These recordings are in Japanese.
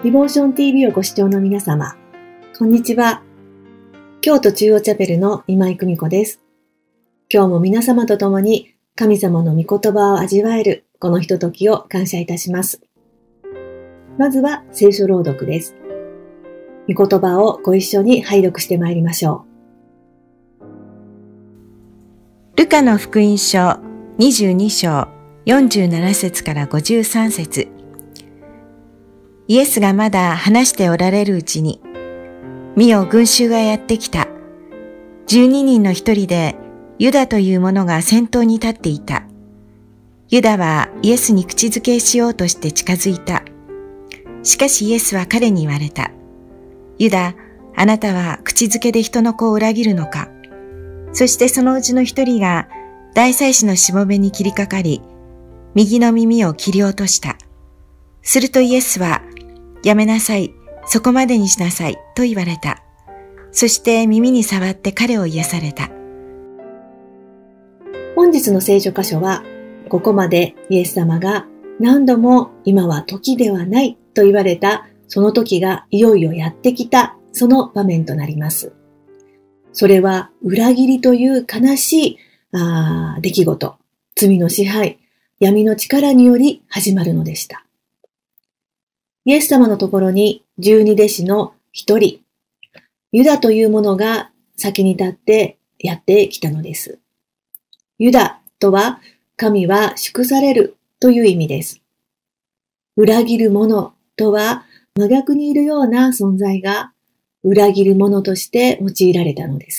ディボーション TV をご視聴の皆様、こんにちは。京都中央チャペルの今井久美子です。今日も皆様と共に神様の御言葉を味わえるこのひとときを感謝いたします。まずは聖書朗読です。御言葉をご一緒に拝読してまいりましょう。ルカの福音書22章47節から53節。イエスがまだ話しておられるうちに、見よ群衆がやってきた。12人の一人でユダという者が先頭に立っていた。ユダはイエスに口づけしようとして近づいた。しかしイエスは彼に言われた。ユダ、あなたは口づけで人の子を裏切るのか。そしてそのうちの一人が大祭司のしもべに切りかかり、右の耳を切り落とした。するとイエスは、やめなさい、そこまでにしなさい、と言われた。そして耳に触って彼を癒された。 本日の聖書箇所は、ここまでイエス様が何度も今は時ではないと言われたその時がいよいよやってきたその場面となります。それは裏切りという悲しい出来事、罪の支配、闇の力により始まるのでした。イエス様のところに12弟子の一人、ユダというものが先に立ってやってきたのです。ユダとは、神は祝されるという意味です。裏切る者とは、真逆にいるような存在が裏切る者として用いられたのです。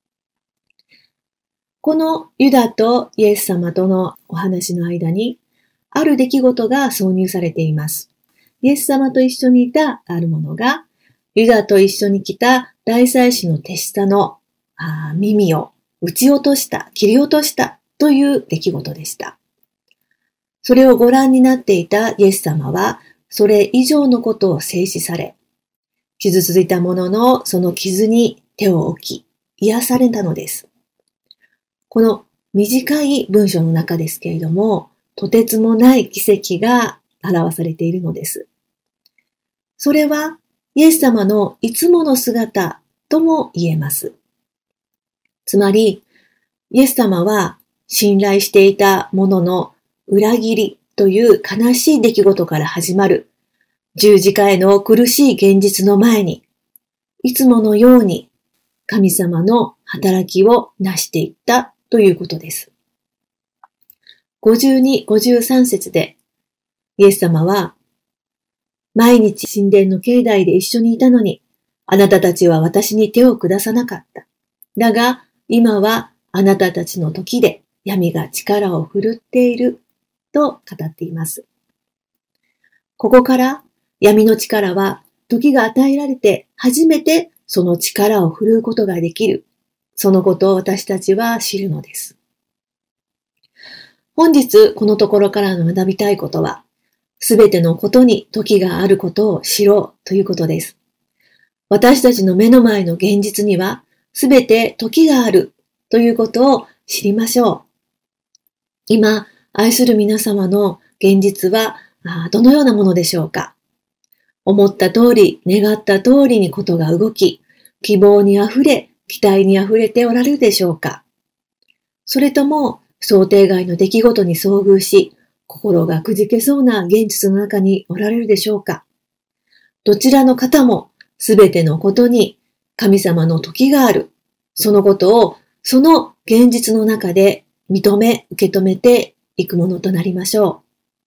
このユダとイエス様とのお話の間に、ある出来事が挿入されています。イエス様と一緒にいたあるものが、ユダと一緒に来た大祭司の手下の耳を撃ち落とした、切り落としたという出来事でした。それをご覧になっていたイエス様は、それ以上のことを制止され、傷ついたもののその傷に手を置き、癒されたのです。この短い文章の中ですけれども、とてつもない奇跡が表されているのです。それはイエス様のいつもの姿とも言えます。つまり、イエス様は信頼していたものの裏切りという悲しい出来事から始まる十字架への苦しい現実の前に、いつものように神様の働きを成していったということです。52、53節で、イエス様は、毎日神殿の境内で一緒にいたのに、あなたたちは私に手を下さなかった。だが、今はあなたたちの時で闇が力を振るっていると語っています。ここから闇の力は時が与えられて初めてその力を振るうことができる。そのことを私たちは知るのです。本日このところからの学びたいことは、すべてのことに時があることを知ろうということです。私たちの目の前の現実には、すべて時があるということを知りましょう。今、愛する皆様の現実はどのようなものでしょうか。思った通り、願った通りにことが動き、希望にあふれ、期待にあふれておられるでしょうか。それとも、想定外の出来事に遭遇し、心がくじけそうな現実の中におられるでしょうか。どちらの方もすべてのことに神様の時がある。そのことをその現実の中で認め、受け止めていくものとなりましょう。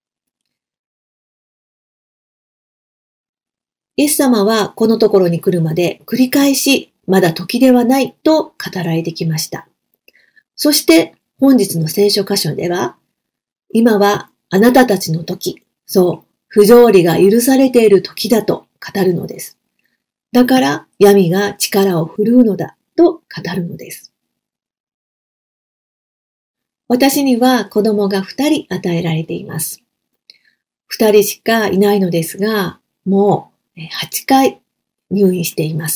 イエス様はこのところに来るまで繰り返しまだ時ではないと語られてきました。そして本日の聖書箇所では、今はあなたたちの時、そう、不条理が許されている時だと語るのです。だから闇が力を振るうのだと語るのです。私には子供が2人与えられています。2人しかいないのですが、もう8回入院しています。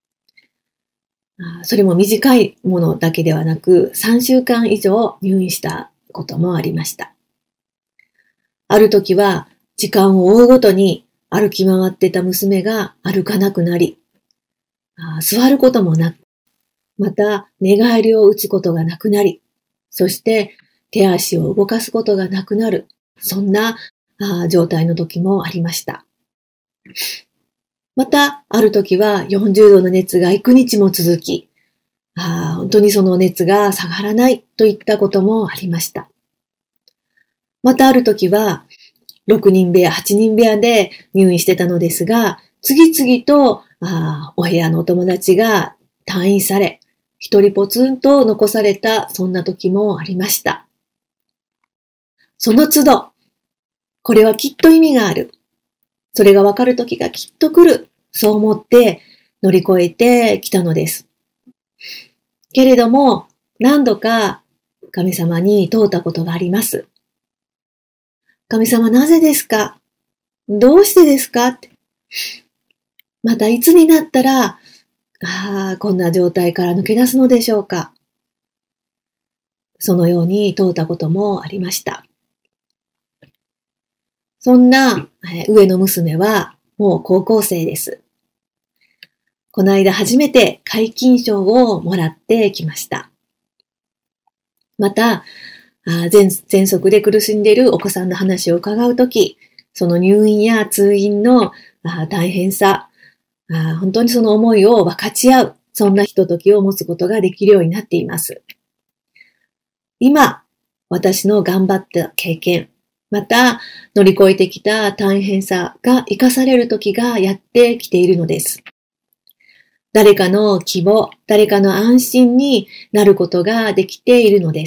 それも短いものだけではなく、3週間以上入院したこともありました。ある時は時間を追うごとに歩き回ってた娘が歩かなくなり、座ることもなく、また寝返りを打つことがなくなり、そして手足を動かすことがなくなる、そんな状態の時もありました。また、ある時は40度の熱が幾日も続き、本当にその熱が下がらないといったこともありました。またある時は、6人部屋、8人部屋で入院してたのですが、次々とお部屋のお友達が退院され、一人ぽつんと残された、そんな時もありました。その都度、これはきっと意味がある。それがわかる時がきっと来る。そう思って乗り越えてきたのです。けれども、何度か神様に問うたことがあります。神様、なぜですか？どうしてですか？って。またいつになったら、こんな状態から抜け出すのでしょうか？そのように問うたこともありました。そんな上の娘はもう高校生です。この間初めて皆勤賞をもらってきました。また、喘息で苦しんでいるお子さんの話を伺うとき、その入院や通院の大変さ、本当にその思いを分かち合う、そんなひとときを持つことができるようになっています。今、私の頑張った経験、また乗り越えてきた大変さが生かされるときがやってきているのです。誰かの希望、誰かの安心になることができているのです。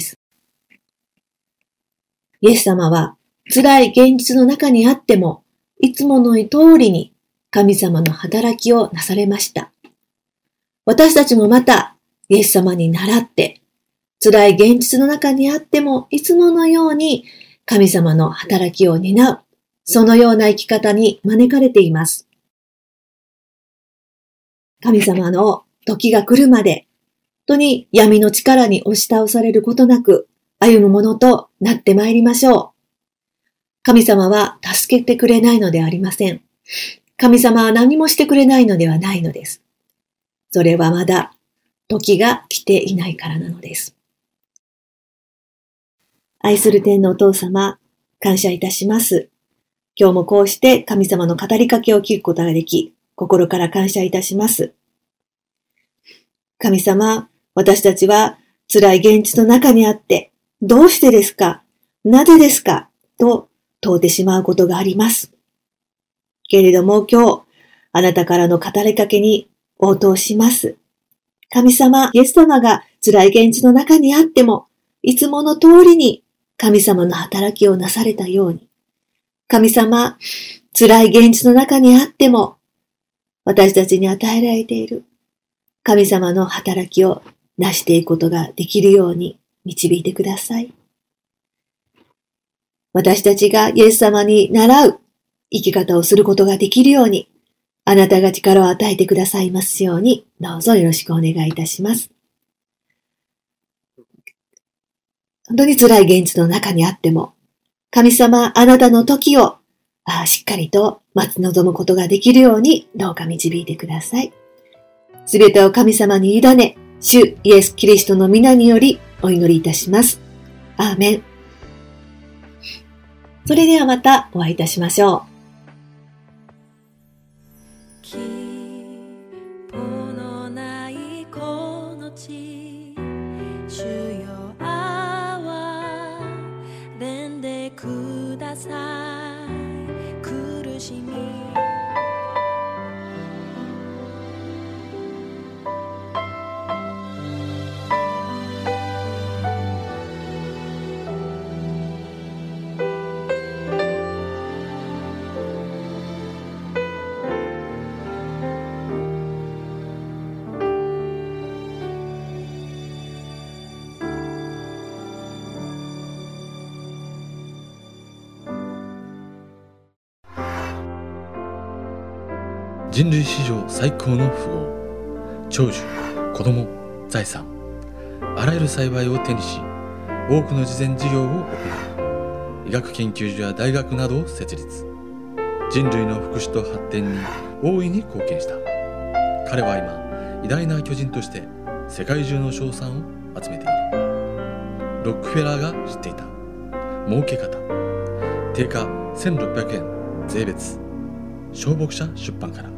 イエス様は辛い現実の中にあっても、いつもの通りに神様の働きをなされました。私たちもまたイエス様に倣って、辛い現実の中にあっても、いつものように神様の働きを担う、そのような生き方に招かれています。神様の時が来るまで、本当に闇の力に押し倒されることなく、歩むものとなってまいりましょう。神様は助けてくれないのではありません。神様は何もしてくれないのではないのです。それはまだ時が来ていないからなのです。愛する天のお父様、感謝いたします。今日もこうして神様の語りかけを聞くことができ、心から感謝いたします。神様、私たちは辛い現実の中にあって、どうしてですか？なぜですか？と問うてしまうことがあります。けれども今日、あなたからの語りかけに応答します。神様、イエス様が辛い現実の中にあっても、いつもの通りに神様の働きをなされたように、神様、辛い現実の中にあっても、私たちに与えられている神様の働きをなしていくことができるように導いてください。私たちがイエス様に倣う生き方をすることができるように、あなたが力を与えてくださいますように、どうぞよろしくお願いいたします。本当に辛い現実の中にあっても、神様、あなたの時をしっかりと待ち望むことができるように、どうか導いてください。すべてを神様に委ね、主イエス・キリストの皆によりお祈りいたします。アーメン。それではまたお会いいたしましょう。 希望のないこの地、主よ憐れんでください。苦しみ人類史上最高の富豪、長寿、子供、財産、あらゆる幸いを手にし、多くの慈善事業を行い、医学研究所や大学などを設立。 人類の福祉と発展に大いに貢献した。彼は今、偉大な巨人として世界中の称賛を集めている。ロックフェラーが知っていた儲け方。定価1600円税別。小牧者出版から。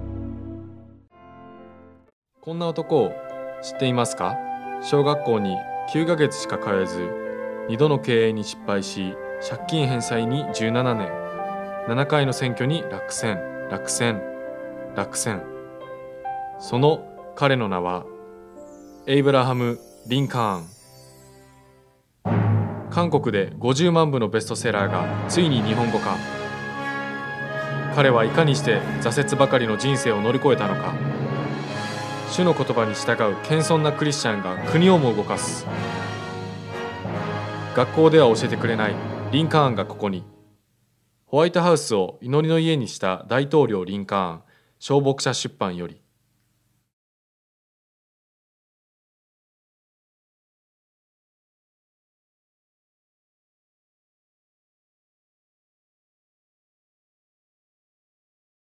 こんな男を知っていますか？小学校に9ヶ月しか通えず、2度の経営に失敗し、借金返済に17年、7回の選挙に落選。その彼の名は、エイブラハム・リンカーン。韓国で50万部のベストセラーがついに日本語化。彼はいかにして挫折ばかりの人生を乗り越えたのか。主の言葉に従う謙遜なクリスチャンが国をも動かす。学校では教えてくれないリンカーンがここに。ホワイトハウスを祈りの家にした大統領リンカーン、小牧者出版より。